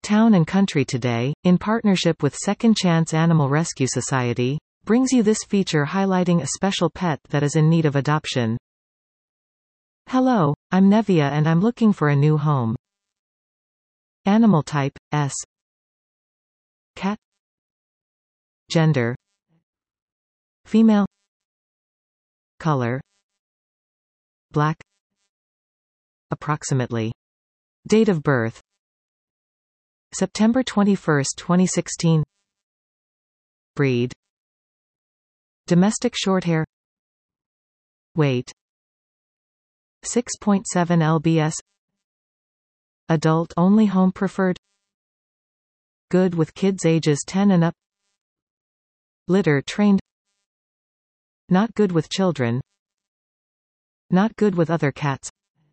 Town and Country Today, in partnership with Second Chance Animal Rescue Society, brings you this feature highlighting a special pet that is in need of adoption. Hello, I'm Nevia and I'm looking for a new home. Animal type, S. Cat. Gender, female. Color, black. Approximately. Date of birth, September 21, 2016. Breed, domestic shorthair. Weight, 6.7 lbs. Adult only, home preferred. Good with kids ages 10 and up. Litter trained. Not good with children. Not good with other cats.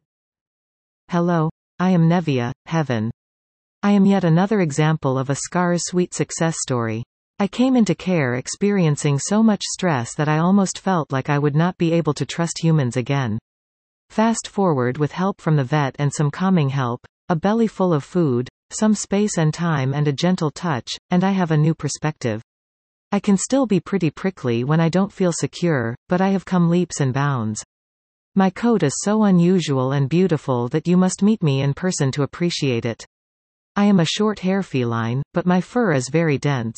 Hello, I am Nevia, Heaven. I am yet another example of a Scars sweet success story. I came into care experiencing so much stress that I almost felt like I would not be able to trust humans again. Fast forward with help from the vet and some calming help, a belly full of food, some space and time and a gentle touch, and I have a new perspective. I can still be pretty prickly when I don't feel secure, but I have come leaps and bounds. My coat is so unusual and beautiful that you must meet me in person to appreciate it. I am a short hair feline, but my fur is very dense.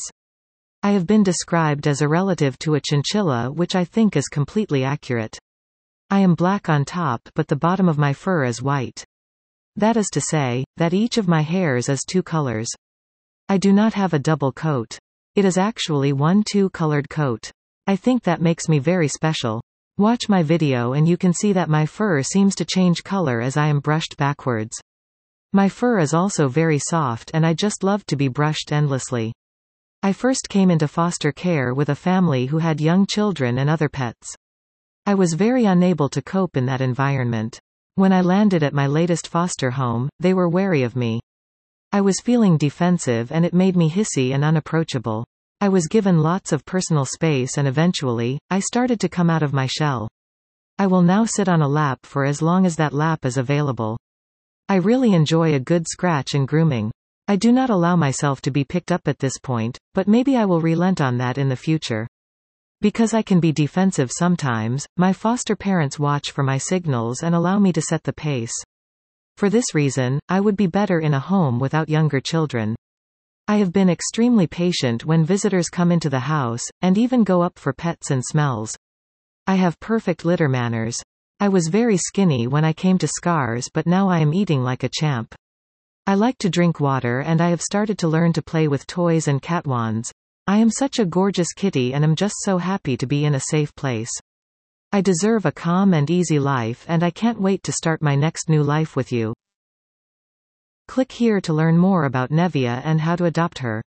I have been described as a relative to a chinchilla, which I think is completely accurate. I am black on top but the bottom of my fur is white. That is to say, that each of my hairs is two colors. I do not have a double coat. It is actually one two-colored coat. I think that makes me very special. Watch my video and you can see that my fur seems to change color as I am brushed backwards. My fur is also very soft and I just love to be brushed endlessly. I first came into foster care with a family who had young children and other pets. I was very unable to cope in that environment. When I landed at my latest foster home, they were wary of me. I was feeling defensive and it made me hissy and unapproachable. I was given lots of personal space and eventually, I started to come out of my shell. I will now sit on a lap for as long as that lap is available. I really enjoy a good scratch and grooming. I do not allow myself to be picked up at this point, but maybe I will relent on that in the future. Because I can be defensive sometimes, my foster parents watch for my signals and allow me to set the pace. For this reason, I would be better in a home without younger children. I have been extremely patient when visitors come into the house, and even go up for pets and smells. I have perfect litter manners. I was very skinny when I came to Scars but now I am eating like a champ. I like to drink water and I have started to learn to play with toys and cat wands. I am such a gorgeous kitty and am just so happy to be in a safe place. I deserve a calm and easy life and I can't wait to start my next new life with you. Click here to learn more about Nevia and how to adopt her.